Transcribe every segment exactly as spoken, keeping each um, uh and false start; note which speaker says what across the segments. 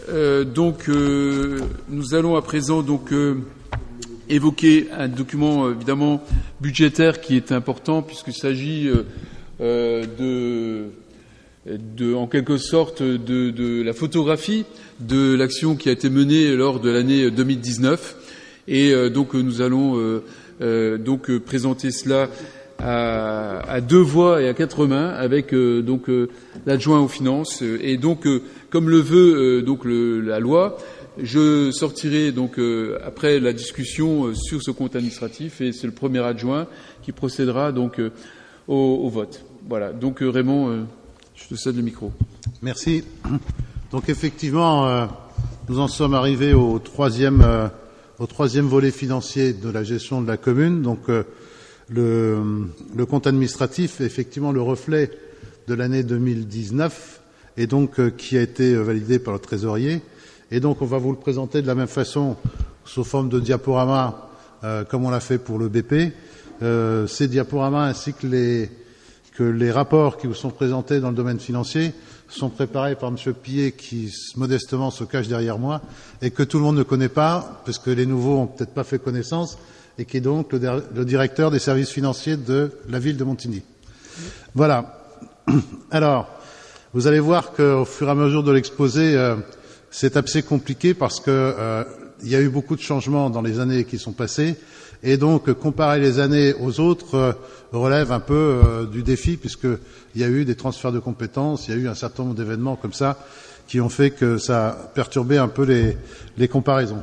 Speaker 1: Euh, donc, euh, nous allons à présent donc euh, évoquer un document évidemment budgétaire qui est important puisqu'il s'agit euh, euh, de, de, en quelque sorte, de, de la photographie de l'action qui a été menée lors de l'année deux mille dix-neuf. Et euh, donc, nous allons euh, euh, donc présenter cela à, à deux voix et à quatre mains avec euh, donc euh, l'adjoint aux finances. Et donc, euh, comme le veut euh, donc le, la loi, je sortirai donc euh, après la discussion euh, sur ce compte administratif et c'est le premier adjoint qui procédera donc euh, au, au vote. Voilà. Donc euh, Raymond, euh, je te cède le micro.
Speaker 2: Merci. Donc effectivement, euh, nous en sommes arrivés au troisième, euh, au troisième volet financier de la gestion de la commune. Donc euh, le, le compte administratif est effectivement le reflet de l'année deux mille dix-neuf et donc euh, qui a été validé par le trésorier. Et donc on va vous le présenter de la même façon sous forme de diaporama euh, comme on l'a fait pour le B P. Euh, ces diaporamas ainsi que les, que les rapports qui vous sont présentés dans le domaine financier sont préparés par M. Pillet qui modestement se cache derrière moi et que tout le monde ne connaît pas parce que les nouveaux ont peut-être pas fait connaissance et qui est donc le, le directeur des services financiers de la ville de Montigny. Voilà. Alors, vous allez voir qu'au fur et à mesure de l'exposé, euh, c'est assez compliqué parce que euh, il y a eu beaucoup de changements dans les années qui sont passées et donc comparer les années aux autres euh, relève un peu euh, du défi puisqu'il y a eu des transferts de compétences, il y a eu un certain nombre d'événements comme ça qui ont fait que ça a perturbé un peu les, les comparaisons.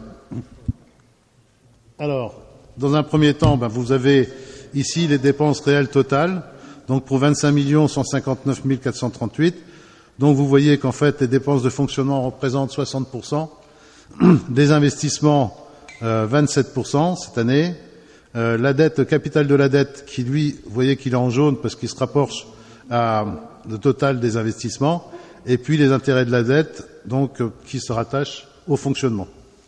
Speaker 2: Alors, dans un premier temps, ben, vous avez ici les dépenses réelles totales, donc pour vingt-cinq millions cent cinquante-neuf mille quatre cent trente-huit. Donc vous voyez qu'en fait les dépenses de fonctionnement représentent soixante pour cent, des investissements euh, vingt-sept pour cent cette année, euh, la dette, le capital de la dette qui lui, vous voyez qu'il est en jaune parce qu'il se rapproche à le total des investissements, et puis les intérêts de la dette donc euh, qui se rattachent au fonctionnement.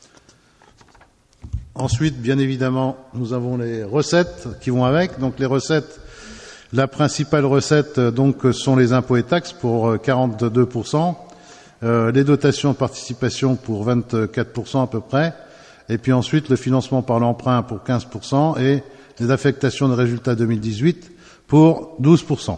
Speaker 2: Ensuite, bien évidemment, nous avons les recettes qui vont avec. Donc les recettes, la principale recette donc sont les impôts et taxes pour quarante-deux pour cent, euh, les dotations de participation pour vingt-quatre pour cent à peu près, et puis ensuite le financement par l'emprunt pour quinze pour cent et les affectations de résultats deux mille dix-huit pour douze pour cent.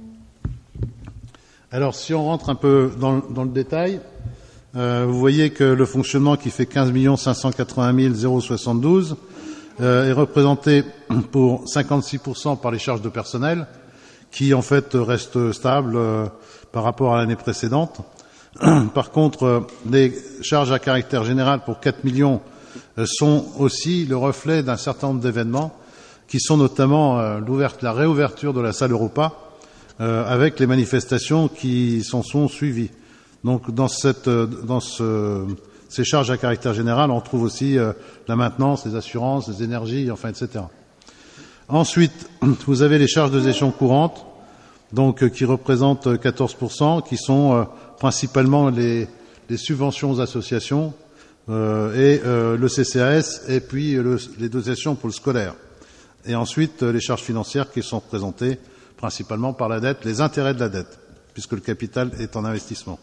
Speaker 2: Alors si on rentre un peu dans, dans le détail, Euh, vous voyez que le fonctionnement qui fait quinze millions cinq cent quatre-vingt mille soixante-douze euh, est représenté pour cinquante-six pour cent par les charges de personnel qui en fait restent stables euh, par rapport à l'année précédente. Par contre, euh, les charges à caractère général pour quatre millions euh, sont aussi le reflet d'un certain nombre d'événements qui sont notamment euh, la réouverture de la salle Europa euh, avec les manifestations qui s'en sont suivies. Donc, dans, cette, dans ce, ces charges à caractère général, on trouve aussi euh, la maintenance, les assurances, les énergies, enfin, et cetera. Ensuite, vous avez les charges de gestion courante, donc euh, qui représentent quatorze pour cent, qui sont euh, principalement les, les subventions aux associations euh, et euh, le C C A S, et puis le, les dotations pour le scolaire. Et ensuite, euh, les charges financières qui sont représentées principalement par la dette, les intérêts de la dette, puisque le capital est en investissement.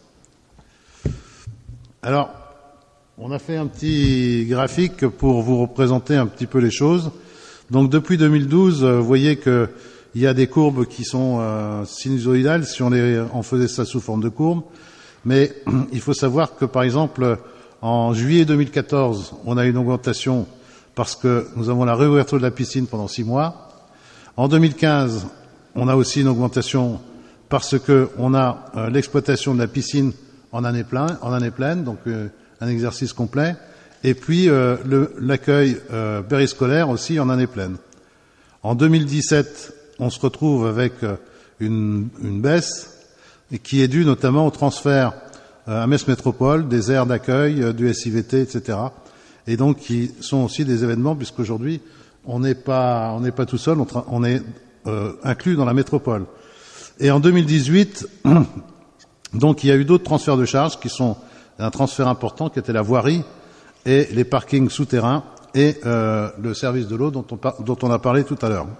Speaker 2: Alors, on a fait un petit graphique pour vous représenter un petit peu les choses. Donc, depuis deux mille douze, vous voyez qu'il y a des courbes qui sont euh, sinusoïdales si on, les, on faisait ça sous forme de courbe. Mais il faut savoir que, par exemple, en juillet deux mille quatorze, on a une augmentation parce que nous avons la réouverture de la piscine pendant six mois. En deux mille quinze, on a aussi une augmentation parce que on a euh, l'exploitation de la piscine en année pleine, en année pleine, donc euh, un exercice complet, et puis euh, le, l'accueil euh, périscolaire aussi en année pleine. En deux mille dix-sept, on se retrouve avec euh, une, une baisse et qui est due notamment au transfert euh, à Metz Métropole des aires d'accueil, euh, du S I V T, et cetera. Et donc qui sont aussi des événements puisqu'aujourd'hui on n'est pas on n'est pas tout seul, on, tra- on est euh, inclus dans la métropole. Et en deux mille dix-huit donc il y a eu d'autres transferts de charges qui sont un transfert important qui était la voirie et les parkings souterrains et euh, le service de l'eau dont on, par, dont on a parlé tout à l'heure.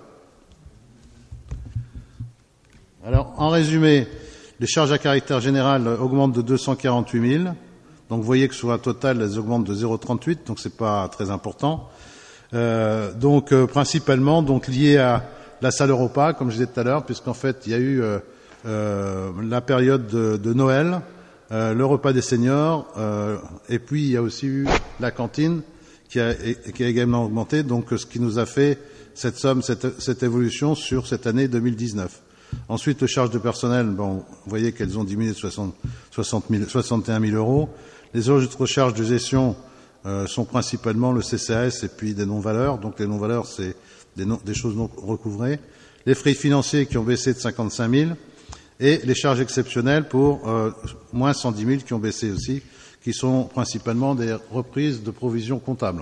Speaker 2: Alors en résumé, les charges à caractère général augmentent de deux cent quarante-huit mille, Donc vous voyez que sur un total, elles augmentent de zéro virgule trente-huit, donc c'est pas très important. Euh, donc euh, principalement donc lié à la salle Europa, comme je disais tout à l'heure, puisqu'en fait il y a eu euh, euh, la période de, de Noël, euh, le repas des seniors, euh, et puis il y a aussi eu la cantine qui a, qui a également augmenté, donc ce qui nous a fait cette somme, cette, cette évolution sur cette année deux mille dix-neuf. Ensuite, les charges de personnel, bon, vous voyez qu'elles ont diminué de soixante, soixante mille, soixante et un mille euros. Les autres charges de gestion euh, sont principalement le C C A S et puis des non-valeurs. Donc les non-valeurs, c'est des, non, des choses non recouvrées. Les frais financiers qui ont baissé de cinquante-cinq mille et les charges exceptionnelles pour euh, moins cent dix mille qui ont baissé aussi, qui sont principalement des reprises de provisions comptables.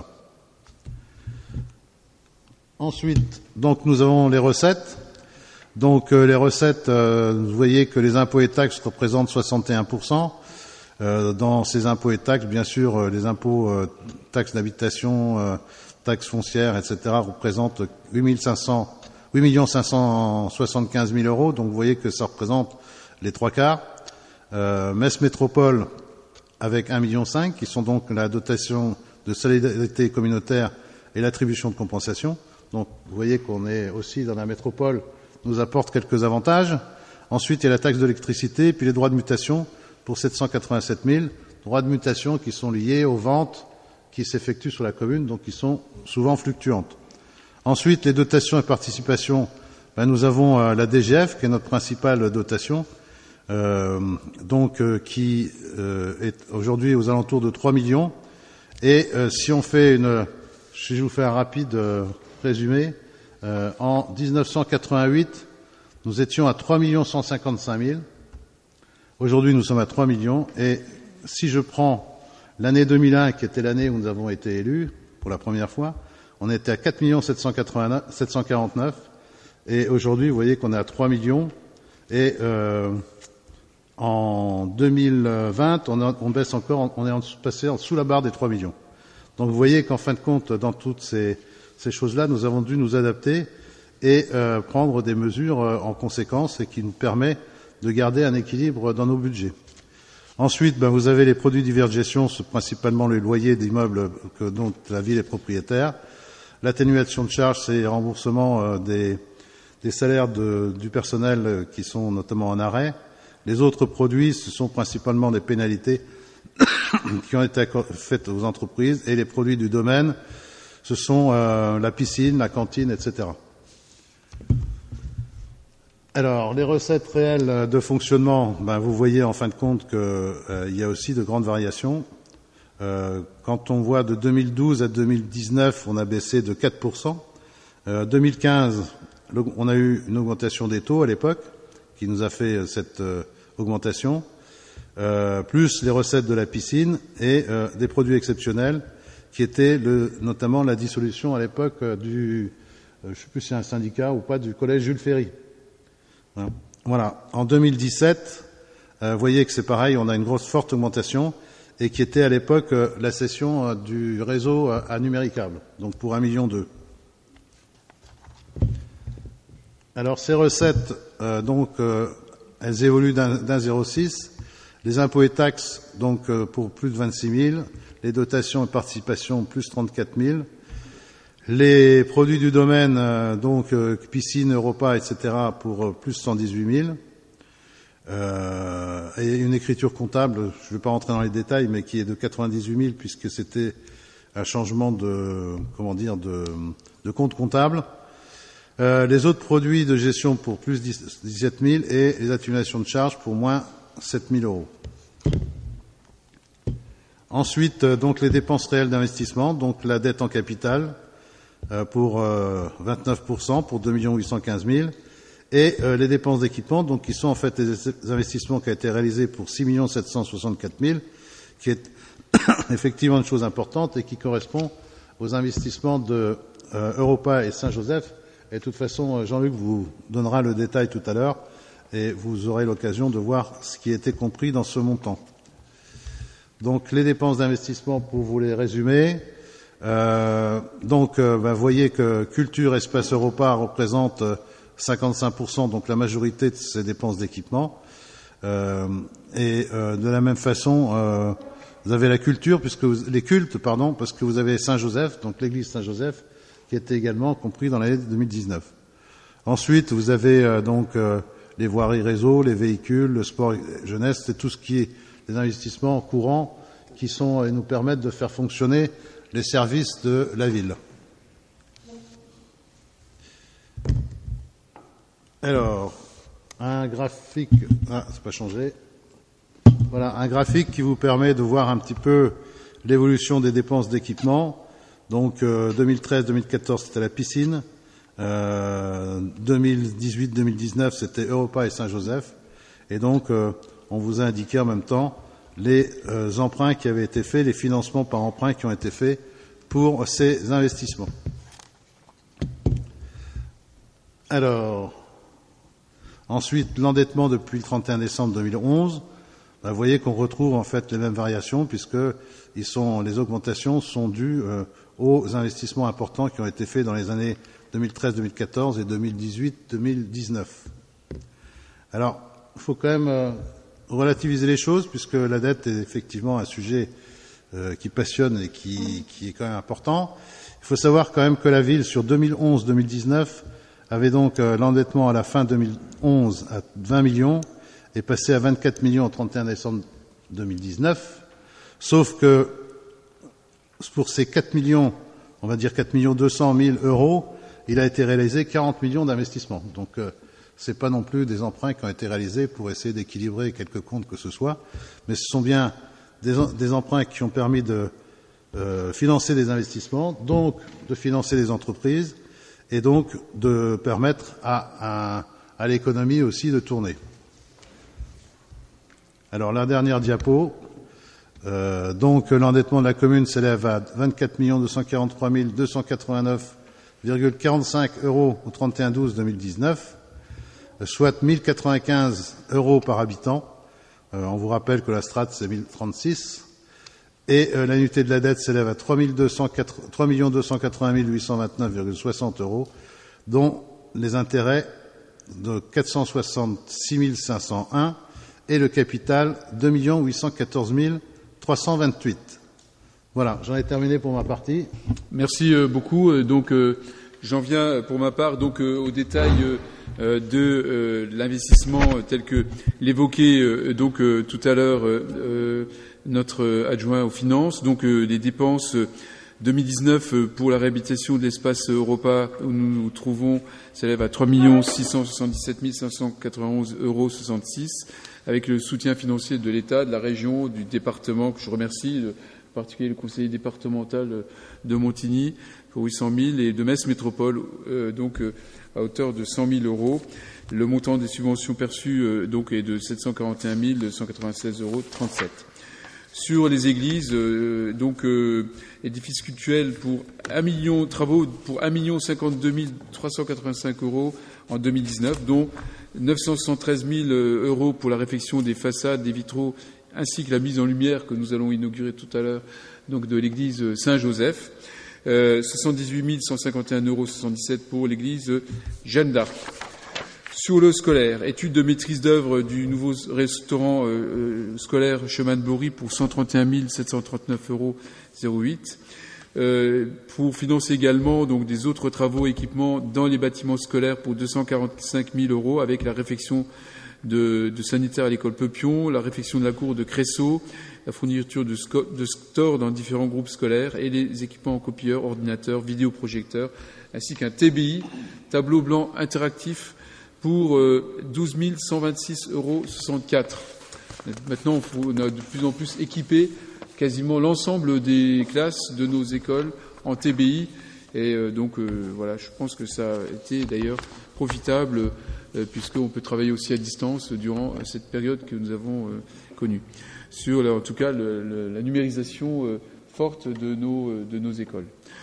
Speaker 2: Ensuite, donc nous avons les recettes. Donc euh, les recettes, euh, vous voyez que les impôts et taxes représentent soixante et un pour cent. Euh, dans ces impôts et taxes, bien sûr, euh, les impôts, euh, taxes d'habitation, euh, taxes foncières, et cetera représentent huit millions cinq cent soixante-quinze mille euros. Donc vous voyez que ça représente les trois quarts. Euh, Metz Métropole avec un virgule cinq million, qui sont donc la dotation de solidarité communautaire et l'attribution de compensation. Donc vous voyez qu'on est aussi dans la métropole, nous apporte quelques avantages. Ensuite, il y a la taxe d'électricité, puis les droits de mutation pour sept cent quatre-vingt-sept mille, droits de mutation qui sont liés aux ventes qui s'effectuent sur la commune, donc qui sont souvent fluctuantes. Ensuite, les dotations et participations, ben, nous avons euh, la D G F, qui est notre principale dotation, euh, donc euh, qui euh, est aujourd'hui aux alentours de trois millions. Et euh, si on fait une, si je vous fais un rapide euh, résumé, euh, en dix-neuf cent quatre-vingt-huit, nous étions à trois millions cent cinquante-cinq mille. Aujourd'hui, nous sommes à trois millions. Et si je prends l'année deux mille un, qui était l'année où nous avons été élus pour la première fois, on était à quatre millions sept cent quarante-neuf. Et aujourd'hui, vous voyez qu'on est à trois millions. Et euh, en deux mille vingt, on, a, on baisse encore, on est en, passé en dessous la barre des trois millions. Donc vous voyez qu'en fin de compte, dans toutes ces, ces choses-là, nous avons dû nous adapter et euh, prendre des mesures euh, en conséquence et qui nous permet de garder un équilibre dans nos budgets. Ensuite, ben, vous avez les produits divers de gestion, c'est principalement les loyers d'immeubles que, dont la ville est propriétaire. L'atténuation de charges, c'est le remboursement euh, des, des salaires de, du personnel euh, qui sont notamment en arrêt. Les autres produits, ce sont principalement des pénalités qui ont été faites aux entreprises, et les produits du domaine, ce sont euh, la piscine, la cantine, et cetera. Alors, les recettes réelles de fonctionnement, ben, vous voyez en fin de compte qu'il euh, y a aussi de grandes variations. Euh, quand on voit de deux mille douze à deux mille dix-neuf, on a baissé de quatre pour cent. Euh, deux mille quinze, le, on a eu une augmentation des taux à l'époque, qui nous a fait cette euh, augmentation, euh, plus les recettes de la piscine et euh, des produits exceptionnels, qui étaient le, notamment la dissolution à l'époque euh, du, euh, je ne sais plus si c'est un syndicat ou pas, du collège Jules Ferry. Voilà. En deux mille dix-sept, euh, vous voyez que c'est pareil, on a une grosse forte augmentation, et qui était à l'époque euh, la cession euh, du réseau euh, à numéricable, donc pour un million deux. Alors ces recettes, euh, donc, euh, elles évoluent d'un, d'un zéro virgule six. Les impôts et taxes, donc euh, pour plus de vingt-six mille. Les dotations et participations, plus trente-quatre mille. Les produits du domaine, euh, donc euh, piscine, Europa, et cetera, pour euh, plus cent dix-huit mille. Euh, et une écriture comptable, je ne vais pas rentrer dans les détails, mais qui est de quatre-vingt-dix-huit mille, puisque c'était un changement de, comment dire, de, de compte comptable. Euh, les autres produits de gestion pour plus dix-sept mille et les atténuations de charges pour moins sept mille euros. Ensuite, euh, donc les dépenses réelles d'investissement, donc la dette en capital euh, pour euh, vingt-neuf pour cent pour deux millions huit cent quinze mille, et euh, les dépenses d'équipement, donc qui sont en fait les investissements qui ont été réalisés pour six millions sept cent soixante-quatre mille, qui est effectivement une chose importante et qui correspond aux investissements de euh, Europa et Saint-Joseph. Et de toute façon, Jean-Luc vous donnera le détail tout à l'heure et vous aurez l'occasion de voir ce qui a été compris dans ce montant. Donc les dépenses d'investissement, pour vous les résumer, euh, donc euh, ben, vous voyez que Culture Espace Europa représente cinquante-cinq pour cent, donc la majorité de ces dépenses d'équipement. Euh, et euh, de la même façon, euh, Vous avez la culture, puisque vous, les cultes, pardon, parce que vous avez Saint-Joseph, donc l'église Saint-Joseph, qui était également compris dans l'année deux mille dix-neuf. Ensuite, vous avez euh, donc euh, les voiries réseau, les véhicules, le sport jeunesse, c'est tout ce qui est des investissements courants qui sont et nous permettent de faire fonctionner les services de la ville. Alors, un graphique, ah, c'est pas changé. Voilà, un graphique qui vous permet de voir un petit peu l'évolution des dépenses d'équipement. Donc, euh, deux mille treize deux mille quatorze, c'était la piscine. Euh, deux mille dix-huit deux mille dix-neuf, c'était Europa et Saint-Joseph. Et donc, euh, on vous a indiqué en même temps les euh, emprunts qui avaient été faits, les financements par emprunt qui ont été faits pour ces investissements. Alors, ensuite, l'endettement depuis le trente et un décembre deux mille onze. Ben, vous voyez qu'on retrouve en fait les mêmes variations puisque ils sont, les augmentations sont dues euh, aux investissements importants qui ont été faits dans les années deux mille treize deux mille quatorze et deux mille dix-huit deux mille dix-neuf. Alors, il faut quand même euh, relativiser les choses puisque la dette est effectivement un sujet euh, qui passionne et qui, qui est quand même important. Il faut savoir quand même que la ville, sur deux mille onze deux mille dix-neuf, avait donc euh, l'endettement à la fin deux mille onze à vingt millions et passé à vingt-quatre millions au trente et un décembre deux mille dix-neuf. Sauf que pour ces quatre millions, on va dire quatre millions deux cent mille euros, il a été réalisé quarante millions d'investissements. Donc, euh, c'est pas non plus des emprunts qui ont été réalisés pour essayer d'équilibrer quelques comptes que ce soit, mais ce sont bien des, des emprunts qui ont permis de euh, financer des investissements, donc de financer des entreprises, et donc de permettre à, à, à l'économie aussi de tourner. Alors, la dernière diapo. Euh, donc, l'endettement de la commune s'élève à vingt-quatre millions deux cent quarante-trois mille deux cent quatre-vingt-neuf virgule quarante-cinq euros au trente et un douze deux mille dix-neuf, soit mille quatre-vingt-quinze euros par habitant. Euh, on vous rappelle que la strate, c'est mille trente-six. Et euh, l'annuité de la dette s'élève à trois millions deux cent quatre-vingt mille huit cent vingt-neuf virgule soixante euros, dont les intérêts de quatre cent soixante-six mille cinq cent un et le capital deux millions huit cent quatorze mille trois cent vingt-huit. Voilà, j'en ai terminé pour ma partie.
Speaker 1: Merci euh, beaucoup. Euh, donc, euh, j'en viens pour ma part donc euh, au détail euh, de euh, l'investissement euh, tel que l'évoquait euh, donc euh, tout à l'heure euh, euh, notre adjoint aux finances. Donc, euh, les dépenses euh, deux mille dix-neuf euh, pour la réhabilitation de l'espace Europa où nous nous trouvons s'élève à trois millions six cent soixante-dix-sept mille cinq cent quatre-vingt-onze euros soixante-six, avec le soutien financier de l'État, de la région, du département, que je remercie, en particulier le conseiller départemental de Montigny pour huit cent mille et de Metz Métropole, euh, donc euh, à hauteur de cent mille euros. Le montant des subventions perçues euh, donc est de sept cent quarante et un mille cent quatre-vingt-seize euros trente-sept. Sur les églises, euh, donc euh, édifices cultuels pour un million, travaux pour un million cinquante-deux mille trois cent quatre-vingt-cinq euros en deux mille dix-neuf, dont neuf cent soixante-treize mille euros pour la réfection des façades, des vitraux, ainsi que la mise en lumière que nous allons inaugurer tout à l'heure, donc de l'église Saint-Joseph. Euh, soixante-dix-huit mille cent cinquante et un euros soixante-dix-sept pour l'église Jeanne d'Arc. Sur le scolaire, étude de maîtrise d'œuvre du nouveau restaurant euh, scolaire Chemin de Bory pour cent trente et un mille sept cent trente-neuf euros zéro huit. Euh, pour financer également donc des autres travaux et équipements dans les bâtiments scolaires pour deux cent quarante-cinq mille euros avec la réfection de, de sanitaire à l'école Peupion, la réfection de la cour de Cressau, la fourniture de, sco- de stores dans différents groupes scolaires et les équipements en copieurs, ordinateurs, vidéoprojecteurs, ainsi qu'un T B I, tableau blanc interactif, pour euh, douze mille cent vingt-six euros soixante-quatre. Maintenant, on a de plus en plus équipé quasiment l'ensemble des classes de nos écoles en T B I. Et euh, donc, euh, voilà, je pense que ça a été d'ailleurs profitable euh, puisqu'on peut travailler aussi à distance durant cette période que nous avons euh, connue. Sur, en tout cas, le, le, la numérisation euh, forte de nos, euh, de nos écoles.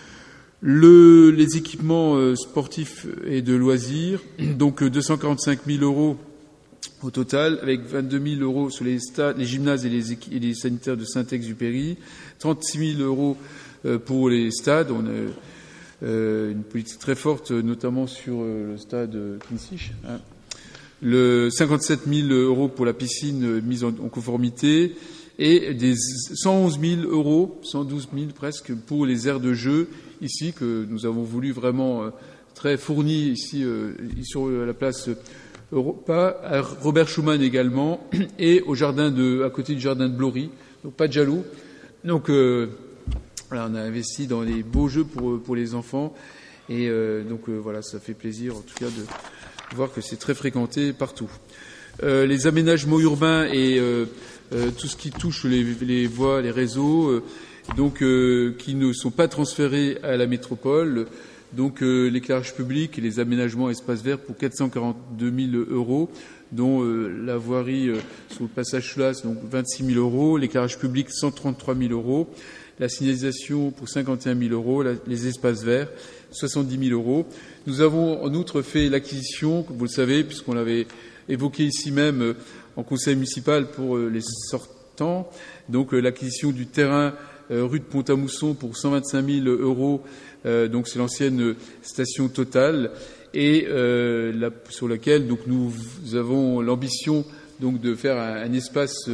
Speaker 1: Le, les équipements euh, sportifs et de loisirs, donc euh, deux cent quarante-cinq mille euros au total, avec vingt-deux mille euros sur les, stades, les gymnases et les, et les sanitaires de Saint-Exupéry, trente-six mille euros euh, pour les stades. On a euh, une politique très forte, notamment sur euh, le stade Kinsich. Hein. Le cinquante-sept mille euros pour la piscine euh, mise en, en conformité et des cent onze mille euros, cent douze mille presque, pour les aires de jeu ici, que nous avons voulu vraiment euh, très fourni ici euh, sur la place Europa, à Robert Schuman également, et au jardin de, à côté du jardin de Blory, donc pas de jaloux. Donc euh, voilà, on a investi dans les beaux jeux pour pour les enfants, et euh, donc euh, voilà, ça fait plaisir en tout cas de voir que c'est très fréquenté partout. Euh, les aménagements urbains et euh, euh, tout ce qui touche les, les voies, les réseaux, euh, donc euh, qui ne sont pas transférés à la métropole. Donc euh, l'éclairage public et les aménagements espaces verts pour quatre cent quarante-deux mille euros, dont euh, la voirie euh, sur le passage Soulas, donc vingt-six mille euros, l'éclairage public cent trente-trois mille euros, la signalisation pour cinquante et un mille euros, la, les espaces verts soixante-dix mille euros. Nous avons en outre fait l'acquisition, vous le savez, puisqu'on l'avait évoqué ici même euh, en conseil municipal pour euh, les sortants, donc euh, l'acquisition du terrain euh, rue de Pont-à-Mousson pour cent vingt-cinq mille euros. Euh, donc c'est l'ancienne station Total, et euh, la, sur laquelle donc nous avons l'ambition donc de faire un, un espace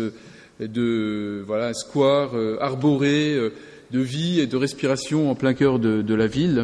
Speaker 1: de voilà un square euh, arboré euh, de vie et de respiration en plein cœur de, de la ville.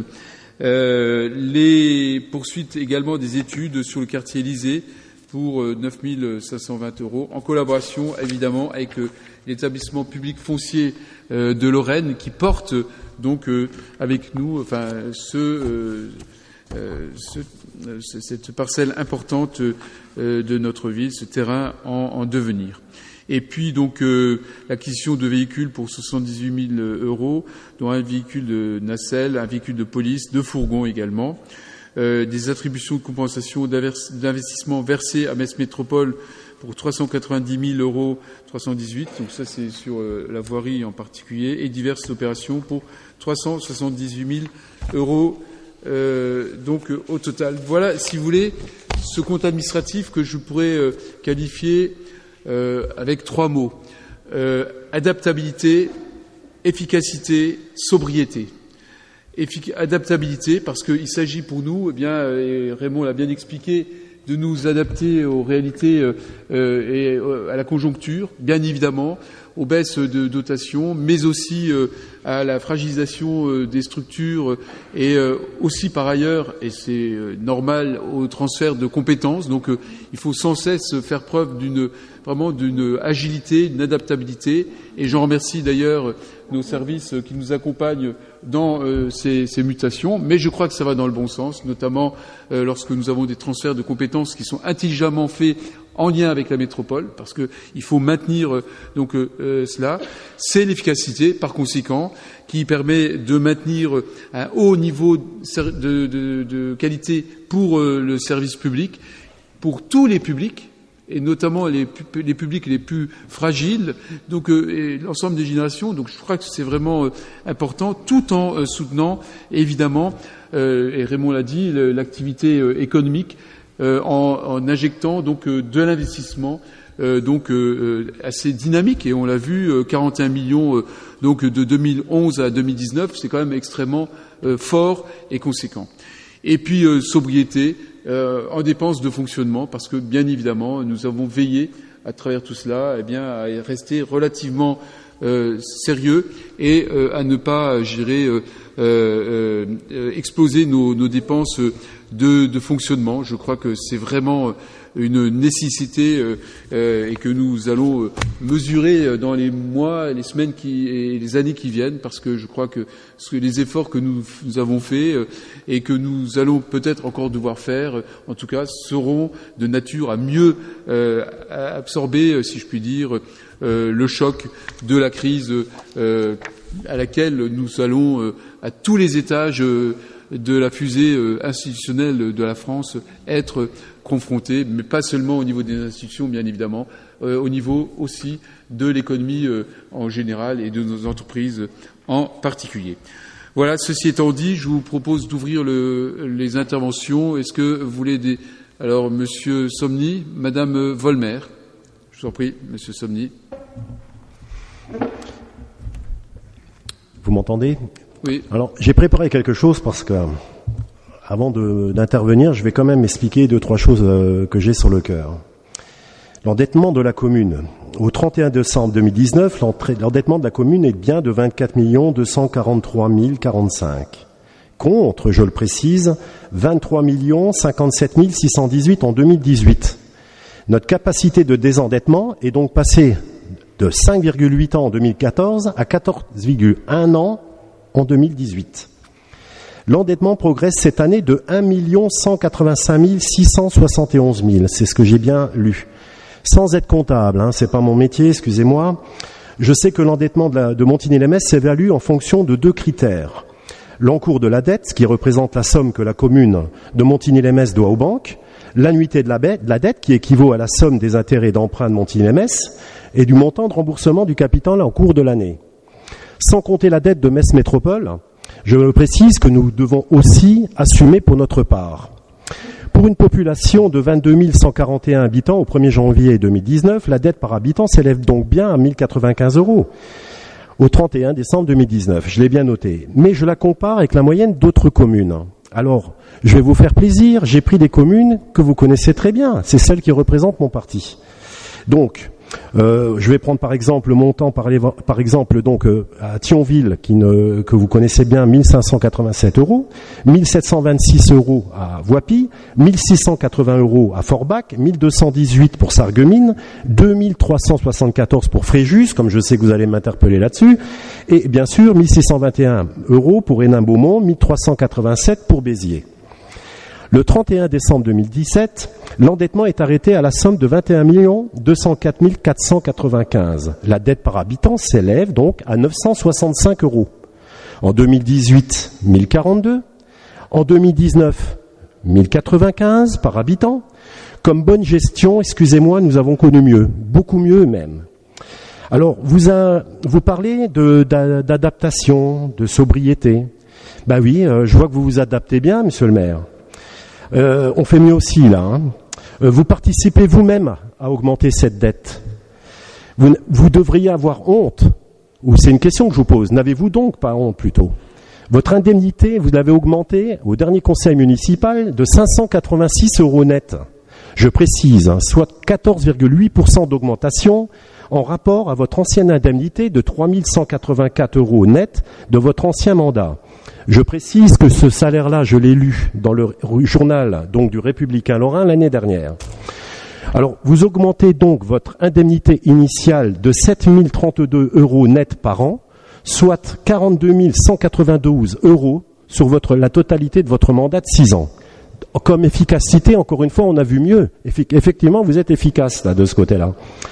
Speaker 1: Euh, les poursuites également des études sur le quartier Élysée pour euh, neuf mille cinq cent vingt euros, en collaboration évidemment avec euh, l'établissement public foncier euh, de Lorraine qui porte donc euh, avec nous, enfin, ce, euh, euh, ce, euh, cette parcelle importante euh, de notre ville, ce terrain en, en devenir. Et puis donc euh, l'acquisition de véhicules pour soixante-dix-huit mille euros, dont un véhicule de nacelle, un véhicule de police, deux fourgons également. Euh, des attributions de compensation d'investissement versées à Metz Métropole pour trois cent quatre-vingt-dix mille euros, trois cent dix-huit, donc ça c'est sur euh, la voirie en particulier, et diverses opérations pour trois cent soixante-dix-huit mille euros, euh, donc euh, au total. Voilà, si vous voulez, ce compte administratif que je pourrais euh, qualifier euh, avec trois mots. Euh, adaptabilité, efficacité, sobriété. Effic- adaptabilité, parce qu'il s'agit pour nous, eh bien, et Raymond l'a bien expliqué, de nous adapter aux réalités euh, et euh, à la conjoncture, bien évidemment, aux baisses de dotation, mais aussi euh, à la fragilisation euh, des structures et euh, aussi par ailleurs, et c'est euh, normal, au transfert de compétences. Donc euh, il faut sans cesse faire preuve d'une vraiment d'une agilité, d'une adaptabilité. Et j'en remercie d'ailleurs nos services qui nous accompagnent dans euh, ces, ces mutations, mais je crois que ça va dans le bon sens, notamment euh, lorsque nous avons des transferts de compétences qui sont intelligemment faits en lien avec la métropole, parce que il faut maintenir euh, donc euh, cela. C'est l'efficacité, par conséquent, qui permet de maintenir un haut niveau de, de, de qualité pour euh, le service public, pour tous les publics, et notamment les, les publics les plus fragiles, donc euh, et l'ensemble des générations. Donc je crois que c'est vraiment euh, important, tout en euh, soutenant évidemment, euh, et Raymond l'a dit, l'activité euh, économique, euh, en, en injectant donc euh, de l'investissement euh, donc euh, assez dynamique. Et on l'a vu, euh, quarante et un millions euh, donc de deux mille onze à deux mille dix-neuf, c'est quand même extrêmement euh, fort et conséquent. Et puis euh, sobriété. Euh, en dépenses de fonctionnement, parce que bien évidemment nous avons veillé à travers tout cela, eh bien, à rester relativement euh, sérieux et euh, à ne pas, je dirais, euh, euh, euh, exploser nos, nos dépenses de, de fonctionnement. Je crois que c'est vraiment une nécessité euh, euh, et que nous allons mesurer dans les mois, les semaines qui, et les années qui viennent, parce que je crois que les efforts que nous, nous avons faits euh, et que nous allons peut-être encore devoir faire, euh, en tout cas, seront de nature à mieux euh, à absorber, si je puis dire, euh, le choc de la crise euh, à laquelle nous allons, euh, à tous les étages euh, de la fusée euh, institutionnelle de la France, être confrontés, mais pas seulement au niveau des institutions, bien évidemment, euh, au niveau aussi de l'économie euh, en général et de nos entreprises en particulier. Voilà, ceci étant dit, je vous propose d'ouvrir le, les interventions. Est-ce que vous voulez des... Alors, Monsieur Somny, Madame Volmer. Je vous en prie, Monsieur Somny.
Speaker 3: Vous m'entendez ?
Speaker 1: Oui.
Speaker 3: Alors, j'ai préparé quelque chose parce que, avant de, d'intervenir, je vais quand même expliquer deux, trois choses euh, que j'ai sur le cœur. L'endettement de la commune au trente et un décembre deux mille dix-neuf, l'endettement de la commune est bien de vingt-quatre millions deux cent quarante-trois mille quarante-cinq. Contre, je le précise, vingt-trois millions cinquante-sept mille six cent dix-huit en deux mille dix-huit. Notre capacité de désendettement est donc passée de cinq virgule huit ans en deux mille quatorze à quatorze virgule un ans en deux mille dix-huit. L'endettement progresse cette année de un million cent quatre-vingt-cinq mille six cent soixante et onze mille. C'est ce que j'ai bien lu. Sans être comptable, hein, c'est pas mon métier, excusez-moi. Je sais que l'endettement de, la, de Montigny-lès-Metz s'évalue en fonction de deux critères. L'encours de la dette, qui représente la somme que la commune de Montigny-lès-Metz doit aux banques, l'annuité de la, de la dette, qui équivaut à la somme des intérêts d'emprunt de Montigny-lès-Metz, et du montant de remboursement du capital en cours de l'année. Sans compter la dette de Metz Métropole, je le précise que nous devons aussi assumer pour notre part. Pour une population de vingt-deux mille cent quarante et un habitants au premier janvier deux mille dix-neuf, la dette par habitant s'élève donc bien à mille quatre-vingt-quinze euros au trente et un décembre deux mille dix-neuf. Je l'ai bien noté. Mais je la compare avec la moyenne d'autres communes. Alors, je vais vous faire plaisir, j'ai pris des communes que vous connaissez très bien. C'est celles qui représentent mon parti. Donc, Euh, je vais prendre par exemple le montant par, les, par exemple donc euh, à Thionville qui ne, que vous connaissez bien, mille cinq cent quatre-vingt-sept euros, mille sept cent vingt-six euros à Voipy, mille six cent quatre-vingts euros à Forbach, mille deux cent dix-huit pour Sarreguemines, deux mille trois cent soixante-quatorze pour Fréjus, comme je sais que vous allez m'interpeller là-dessus, et bien sûr mille six cent vingt et un euros pour Hénin-Beaumont, mille trois cent quatre-vingt-sept pour Béziers. Le trente et un décembre deux mille dix-sept, l'endettement est arrêté à la somme de vingt et un millions deux cent quatre mille quatre cent quatre-vingt-quinze. La dette par habitant s'élève donc à neuf cent soixante-cinq euros. En deux mille dix-huit, mille quarante-deux. En deux mille dix-neuf, mille quatre-vingt-quinze par habitant. Comme bonne gestion, excusez-moi, nous avons connu mieux, beaucoup mieux même. Alors, vous, a, vous parlez de, d'adaptation, de sobriété. Ben oui, euh, je vois que vous vous adaptez bien, monsieur le maire. Euh, on fait mieux aussi, là. Hein. Euh, vous participez vous-même à augmenter cette dette. Vous, vous devriez avoir honte, ou c'est une question que je vous pose, n'avez-vous donc pas honte plutôt? Votre indemnité, vous l'avez augmentée au dernier conseil municipal de cinq cent quatre-vingt-six euros net. Je précise, hein, soit quatorze virgule huit pour cent d'augmentation en rapport à votre ancienne indemnité de trois mille cent quatre-vingt-quatre euros net de votre ancien mandat. Je précise que ce salaire-là, je l'ai lu dans le journal donc du Républicain Lorrain l'année dernière. Alors, vous augmentez donc votre indemnité initiale de sept mille trente-deux euros net par an, soit quarante-deux mille cent quatre-vingt-douze euros sur votre, la totalité de votre mandat de six ans. Comme efficacité, encore une fois, on a vu mieux. Effectivement, vous êtes efficace là, de ce côté-là.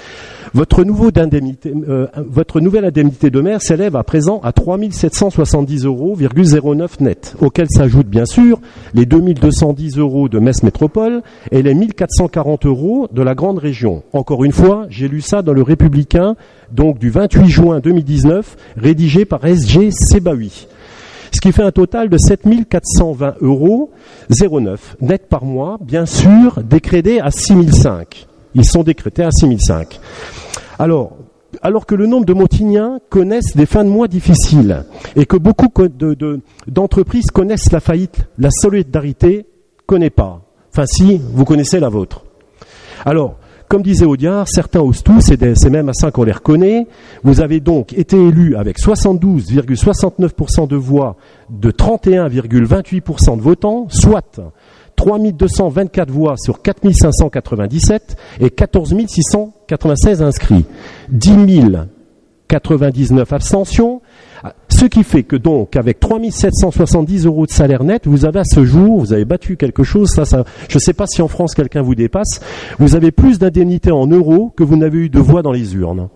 Speaker 3: Votre, nouveau d'indemnité, euh, votre nouvelle indemnité de maire s'élève à présent à trois mille sept cent soixante-dix euros virgule zéro neuf net, auxquels s'ajoutent bien sûr les deux mille deux cent dix euros de Metz Métropole et les mille quatre cent quarante euros de la grande région. Encore une fois, j'ai lu ça dans le Républicain, donc du vingt-huit juin deux mille dix-neuf, rédigé par S G Sebaoui. Ce qui fait un total de sept mille quatre cent vingt euros zéro neuf net par mois, bien sûr décrétés à six mille cinq. Ils sont décrétés à six mille cinq. Alors, alors que le nombre de Montigniens connaissent des fins de mois difficiles et que beaucoup de, de, d'entreprises connaissent la faillite, la solidarité connaît pas. Enfin si, vous connaissez la vôtre. Alors, comme disait Audiard, certains osent tous, et c'est même à ça qu'on les reconnaît. Vous avez donc été élu avec soixante-douze virgule soixante-neuf pour cent de voix de trente et un virgule vingt-huit pour cent de votants, soit trois mille deux cent vingt-quatre voix sur quatre mille cinq cent quatre-vingt-dix-sept et quatorze mille six cent quatre-vingt-seize inscrits. dix mille quatre-vingt-dix-neuf abstentions, ce qui fait que donc avec trois mille sept cent soixante-dix euros de salaire net, vous avez à ce jour, vous avez battu quelque chose, ça, ça, je ne sais pas si en France quelqu'un vous dépasse, vous avez plus d'indemnités en euros que vous n'avez eu de voix dans les urnes.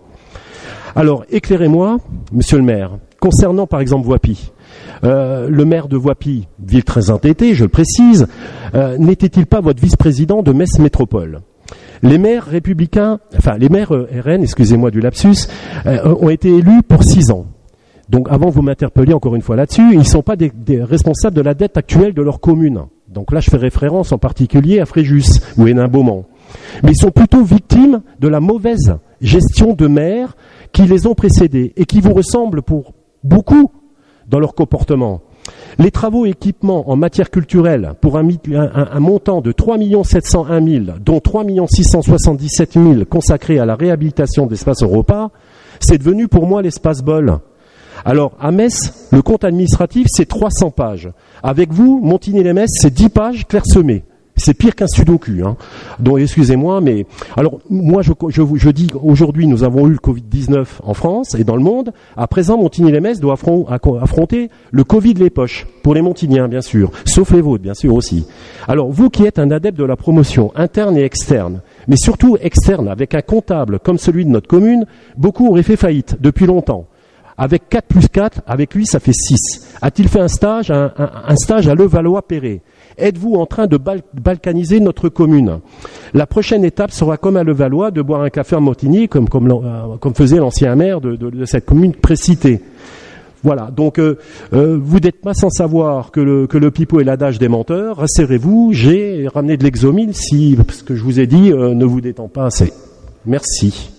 Speaker 3: Alors, éclairez-moi, monsieur le maire, concernant par exemple Voipy. Euh, le maire de Voipy, ville très entêtée, je le précise, euh, n'était-il pas votre vice-président de Metz Métropole? Les maires républicains, enfin les maires euh, R N, excusez-moi du lapsus, euh, ont été élus pour six ans. Donc avant que vous m'interpelliez encore une fois là-dessus, ils ne sont pas des, des responsables de la dette actuelle de leur commune. Donc là je fais référence en particulier à Fréjus ou Hénin-Beaumont. Mais ils sont plutôt victimes de la mauvaise gestion de maires qui les ont précédés et qui vous ressemblent pour beaucoup dans leur comportement. Les travaux et équipements en matière culturelle pour un, un, un montant de trois millions sept cent un mille, dont trois millions six cent soixante-dix-sept mille consacrés à la réhabilitation d'espace Europa, c'est devenu pour moi l'espace Bol. Alors, à Metz, le compte administratif, c'est trois cents pages. Avec vous, Montigny-lès-Metz, c'est dix pages clairsemées. C'est pire qu'un sudoku, hein. Donc, excusez-moi, mais alors moi je, je, je dis aujourd'hui nous avons eu le covid dix-neuf en France et dans le monde. À présent, Montigny-lès-Metz doit affronter le Covid les poches pour les Montigniens, bien sûr, sauf les vôtres, bien sûr aussi. Alors vous qui êtes un adepte de la promotion interne et externe, mais surtout externe, avec un comptable comme celui de notre commune, beaucoup auraient fait faillite depuis longtemps. Avec quatre plus quatre, avec lui, ça fait six. A-t-il fait un stage, un, un, un stage à Levallois-Perret? Êtes-vous en train de bal- balkaniser notre commune? La prochaine étape sera, comme à Levallois, de boire un café en Montigny, comme, comme, euh, comme faisait l'ancien maire de, de, de cette commune précitée. Voilà, donc euh, euh, vous n'êtes pas sans savoir que le, que le pipeau est l'adage des menteurs. Rassurez-vous, j'ai ramené de l'exomile si ce que je vous ai dit euh, ne vous détend pas assez. Merci.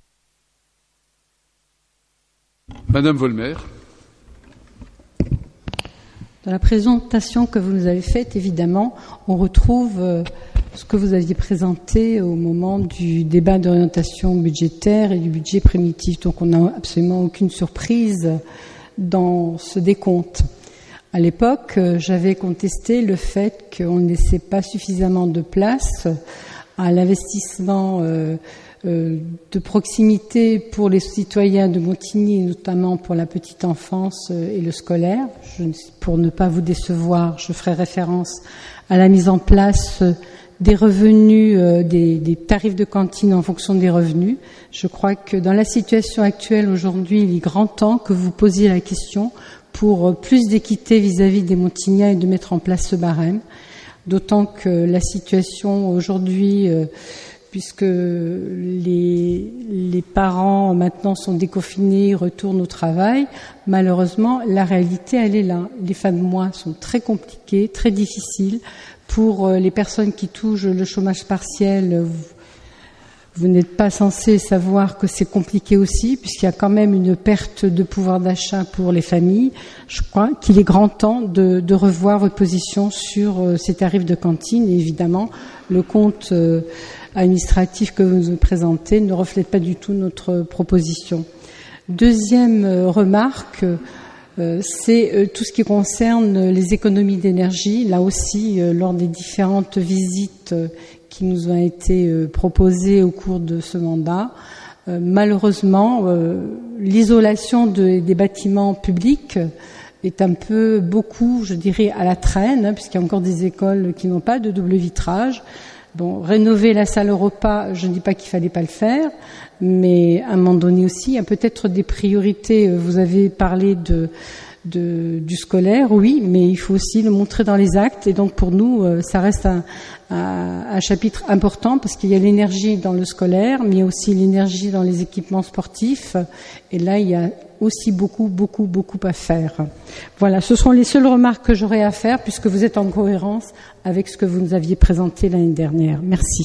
Speaker 1: Madame Volmer.
Speaker 4: Dans la présentation que vous nous avez faite, évidemment, on retrouve euh, ce que vous aviez présenté au moment du débat d'orientation budgétaire et du budget primitif. Donc on n'a absolument aucune surprise dans ce décompte. À l'époque, euh, j'avais contesté le fait qu'on ne laissait pas suffisamment de place à l'investissement euh, euh, de proximité pour les citoyens de Montigny, notamment pour la petite enfance et le scolaire. Je, pour ne pas vous décevoir, je ferai référence à la mise en place des revenus, euh, des, des tarifs de cantine en fonction des revenus. Je crois que dans la situation actuelle aujourd'hui, il est grand temps que vous posiez la question pour plus d'équité vis-à-vis des Montigniens et de mettre en place ce barème. D'autant que la situation aujourd'hui, euh, puisque les, les parents maintenant sont déconfinés, retournent au travail, malheureusement, la réalité, elle est là. Les fins de mois sont très compliquées, très difficiles. Pour les personnes qui touchent le chômage partiel, vous, vous n'êtes pas censé savoir que c'est compliqué aussi, puisqu'il y a quand même une perte de pouvoir d'achat pour les familles. Je crois qu'il est grand temps de, de revoir votre position sur ces tarifs de cantine. Et évidemment, le compte administratif que vous nous présentez ne reflète pas du tout notre proposition. Deuxième remarque, euh, c'est euh, tout ce qui concerne les économies d'énergie. Là aussi, euh, lors des différentes visites euh, qui nous ont été euh, proposées au cours de ce mandat, euh, malheureusement, euh, l'isolation de, des bâtiments publics est un peu beaucoup, je dirais, à la traîne, hein, puisqu'il y a encore des écoles qui n'ont pas de double vitrage. Bon, rénover la salle au repas, je ne dis pas qu'il fallait pas le faire, mais à un moment donné aussi, il y a peut-être des priorités. Vous avez parlé de, de du scolaire, oui, mais il faut aussi le montrer dans les actes. Et donc pour nous, ça reste un, un, un chapitre important parce qu'il y a l'énergie dans le scolaire, mais il y a aussi l'énergie dans les équipements sportifs. Et là, il y a aussi beaucoup, beaucoup, beaucoup à faire. Voilà, ce sont les seules remarques que j'aurais à faire puisque vous êtes en cohérence avec ce que vous nous aviez présenté l'année dernière. Merci.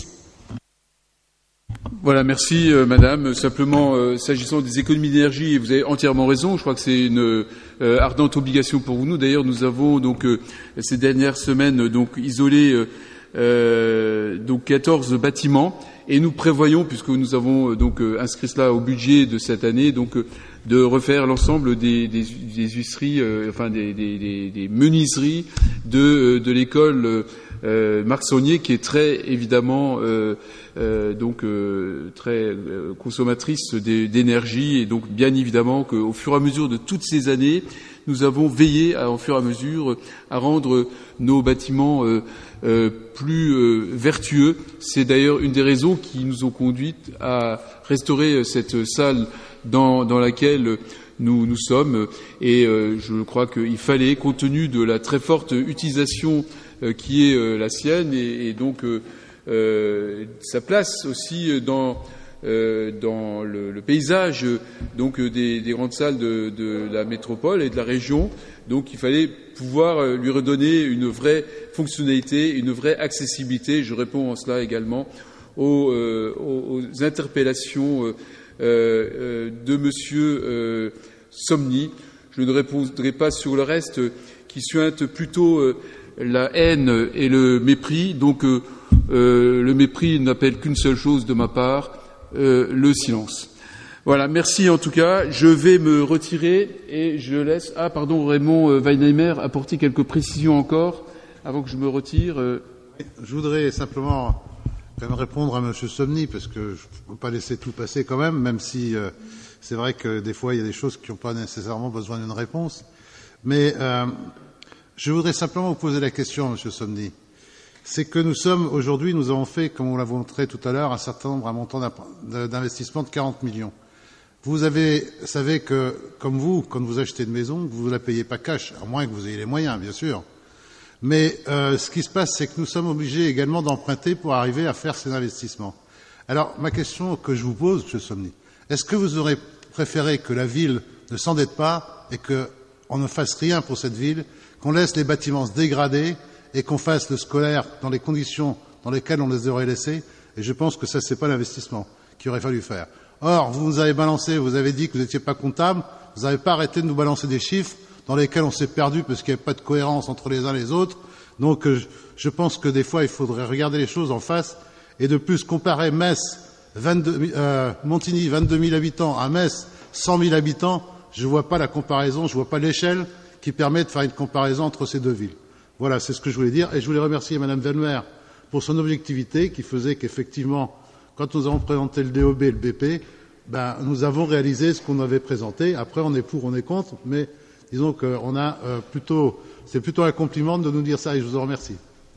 Speaker 1: Voilà, merci euh, Madame. Simplement, euh, s'agissant des économies d'énergie, vous avez entièrement raison. Je crois que c'est une euh, ardente obligation pour vous. Nous, d'ailleurs, nous avons donc euh, ces dernières semaines donc isolé euh, euh, donc quatorze bâtiments et nous prévoyons, puisque nous avons euh, donc euh, inscrit cela au budget de cette année, donc euh, de refaire l'ensemble des, des, des huisseries, euh, enfin des, des, des, des menuiseries de, de l'école euh, Marc Saunier, qui est très évidemment euh, euh, donc euh, très euh, consommatrice d'énergie, et donc bien évidemment qu'au fur et à mesure de toutes ces années, nous avons veillé à, au fur et à mesure à rendre nos bâtiments euh, euh, plus euh, vertueux. C'est d'ailleurs une des raisons qui nous ont conduites à restaurer cette salle dans, dans laquelle nous, nous sommes. Et euh, je crois qu'il fallait, compte tenu de la très forte utilisation euh, qui est euh, la sienne, et, et donc euh, euh, sa place aussi dans, euh, dans le, le paysage donc des, des grandes salles de, de la métropole et de la région. Donc il fallait pouvoir lui redonner une vraie fonctionnalité, une vraie accessibilité. Je réponds en cela également aux, euh, aux, aux interpellations euh, Euh, de Monsieur euh, Somni. je ne répondrai pas sur le reste, euh, qui suinte plutôt euh, la haine et le mépris. Donc euh, euh, le mépris n'appelle qu'une seule chose de ma part, euh, le silence. Voilà, merci en tout cas. Je vais me retirer et je laisse... Ah pardon, Raymond Weinheimer, apporter quelques précisions encore avant que je me retire.
Speaker 2: Je voudrais simplement quand même répondre à M. Somny, parce que je ne peux pas laisser tout passer quand même, même si euh, c'est vrai que des fois il y a des choses qui n'ont pas nécessairement besoin d'une réponse. Mais euh, je voudrais simplement vous poser la question, M. Somny. C'est que nous sommes, aujourd'hui, nous avons fait, comme on l'a montré tout à l'heure, un certain nombre, un montant d'investissement de quarante millions. Vous avez, savez que, comme vous, quand vous achetez une maison, vous ne la payez pas cash, à moins que vous ayez les moyens, bien sûr. Mais euh, ce qui se passe, c'est que nous sommes obligés également d'emprunter pour arriver à faire ces investissements. Alors, ma question que je vous pose, M. Somny, est-ce que vous aurez préféré que la ville ne s'endette pas et qu'on ne fasse rien pour cette ville, qu'on laisse les bâtiments se dégrader et qu'on fasse le scolaire dans les conditions dans lesquelles on les aurait laissés? Et je pense que ça, c'est pas l'investissement qu'il aurait fallu faire. Or, vous nous avez balancé, vous avez dit que vous n'étiez pas comptable, vous n'avez pas arrêté de nous balancer des chiffres dans lesquels on s'est perdu parce qu'il n'y avait pas de cohérence entre les uns et les autres. Donc euh, je pense que des fois il faudrait regarder les choses en face, et de plus comparer Metz, vingt-deux, euh, Montigny, vingt-deux mille habitants, à Metz, cent mille habitants, je ne vois pas la comparaison, je ne vois pas l'échelle qui permet de faire une comparaison entre ces deux villes. Voilà, c'est ce que je voulais dire, et je voulais remercier Mme Weinheimer pour son objectivité qui faisait qu'effectivement, quand nous avons présenté le D O B et le B P, ben, nous avons réalisé ce qu'on avait présenté. Après, on est pour, on est contre, mais disons qu'on a euh, plutôt, c'est plutôt un compliment de nous dire ça, et je vous en remercie.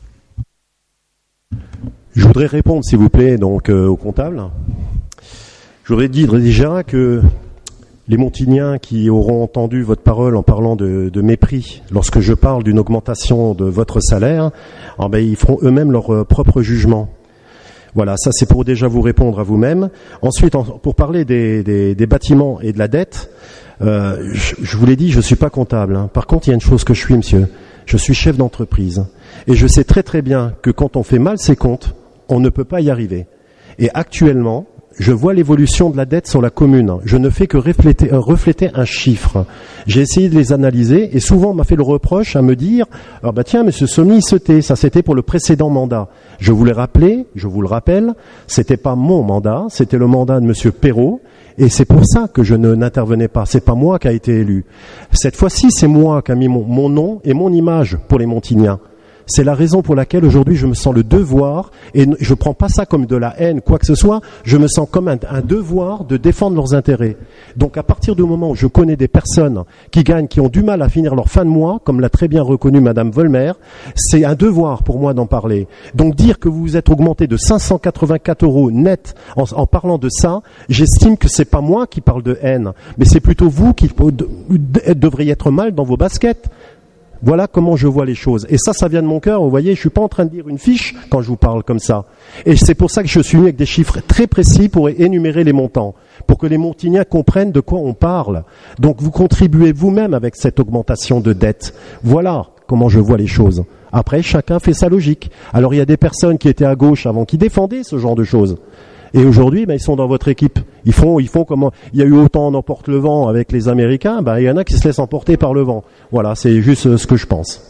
Speaker 3: Je voudrais répondre, s'il vous plaît, donc euh, au comptable. Je voudrais dire déjà que les Montigniens qui auront entendu votre parole en parlant de, de mépris, lorsque je parle d'une augmentation de votre salaire, eh ben, ils feront eux-mêmes leur euh, propre jugement. Voilà, ça c'est pour déjà vous répondre à vous-même. Ensuite, en, pour parler des, des, des bâtiments et de la dette, euh, je, je vous l'ai dit, je ne suis pas comptable. Hein. Par contre, il y a une chose que je suis, monsieur. Je suis chef d'entreprise. Et je sais très très bien que quand on fait mal ses comptes, on ne peut pas y arriver. Et actuellement, je vois l'évolution de la dette sur la commune. Je ne fais que refléter, euh, refléter un chiffre. J'ai essayé de les analyser et souvent on m'a fait le reproche à me dire ah bah tiens, monsieur Somny, il se tait. Ça c'était pour le précédent mandat. Je vous l'ai rappelé, je vous le rappelle, c'était pas mon mandat, c'était le mandat de monsieur Perrault. Et c'est pour ça que je ne n'intervenais pas. C'est pas moi qui a été élu. Cette fois-ci, c'est moi qui a mis mon, mon nom et mon image pour les Montigniens. C'est la raison pour laquelle aujourd'hui je me sens le devoir, et je ne prends pas ça comme de la haine, quoi que ce soit, je me sens comme un, un devoir de défendre leurs intérêts. Donc à partir du moment où je connais des personnes qui gagnent, qui ont du mal à finir leur fin de mois, comme l'a très bien reconnu Madame Weinheimer, c'est un devoir pour moi d'en parler. Donc dire que vous vous êtes augmenté de cinq cent quatre-vingt-quatre euros net en, en parlant de ça, j'estime que c'est pas moi qui parle de haine, mais c'est plutôt vous qui de, de, devriez être mal dans vos baskets. Voilà comment je vois les choses. Et ça, ça vient de mon cœur. Vous voyez, je suis pas en train de dire une fiche quand je vous parle comme ça. Et c'est pour ça que je suis venu avec des chiffres très précis pour énumérer les montants, pour que les Montigniens comprennent de quoi on parle. Donc vous contribuez vous-même avec cette augmentation de dette. Voilà comment je vois les choses. Après, chacun fait sa logique. Alors il y a des personnes qui étaient à gauche avant qui défendaient ce genre de choses. Et aujourd'hui, ben, ils sont dans votre équipe. Ils font, ils font comment? Il y a eu autant en emporte le vent avec les Américains, ben, il y en a qui se laissent emporter par le vent. Voilà, c'est juste ce que je pense.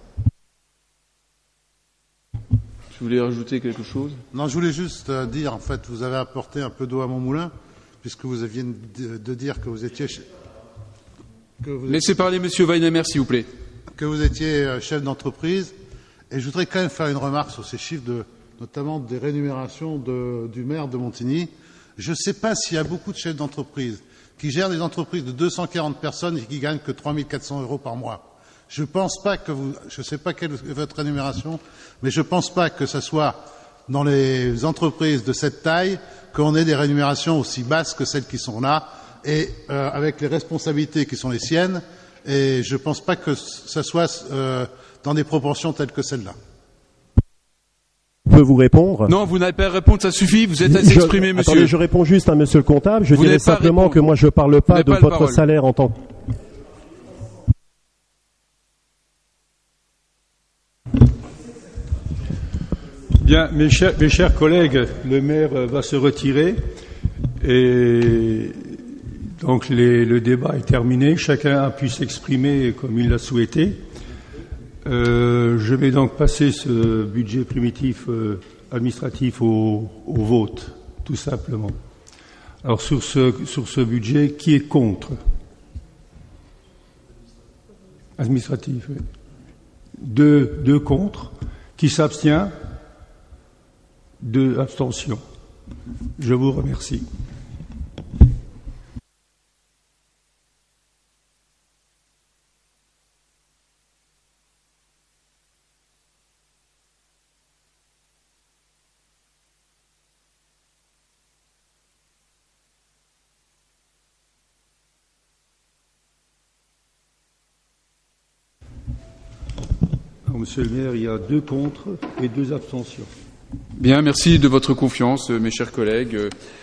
Speaker 1: Je voulais rajouter quelque chose?
Speaker 2: Non, je voulais juste dire, en fait, vous avez apporté un peu d'eau à mon moulin, puisque vous aviez de dire que vous étiez... Que vous
Speaker 1: Laissez
Speaker 2: étiez,
Speaker 1: parler Monsieur Weinheimer, s'il vous plaît.
Speaker 2: Que vous étiez chef d'entreprise, et je voudrais quand même faire une remarque sur ces chiffres de... notamment des rémunérations de, du maire de Montigny. Je ne sais pas s'il y a beaucoup de chefs d'entreprise qui gèrent des entreprises de deux cent quarante personnes et qui gagnent que trois mille quatre cents euros par mois. Je ne pense pas que vous, je ne sais pas quelle est votre rémunération, mais je ne pense pas que ce soit dans les entreprises de cette taille qu'on ait des rémunérations aussi basses que celles qui sont là, et euh, avec les responsabilités qui sont les siennes, et je ne pense pas que ce soit euh, dans des proportions telles que celles-là.
Speaker 3: Je peux vous répondre?
Speaker 1: Non, vous n'avez pas à répondre, ça suffit, vous êtes assez exprimé, monsieur.
Speaker 3: Attendez, je réponds juste à monsieur le comptable. Je
Speaker 1: vous
Speaker 3: dirais simplement que moi je ne parle pas de pas votre salaire en tant que...
Speaker 5: Bien, mes chers, mes chers collègues, le maire va se retirer et Donc les, le débat est terminé, chacun a pu s'exprimer comme il l'a souhaité. Euh, je vais donc passer ce budget primitif euh, administratif au, au vote, tout simplement. Alors sur ce, sur ce budget, qui est contre? Administratif, oui. Deux, deux contre. Qui s'abstient? Deux abstentions. Je vous remercie. Monsieur le maire, il y a deux contre et deux abstentions.
Speaker 1: Bien, merci de votre confiance, mes chers collègues.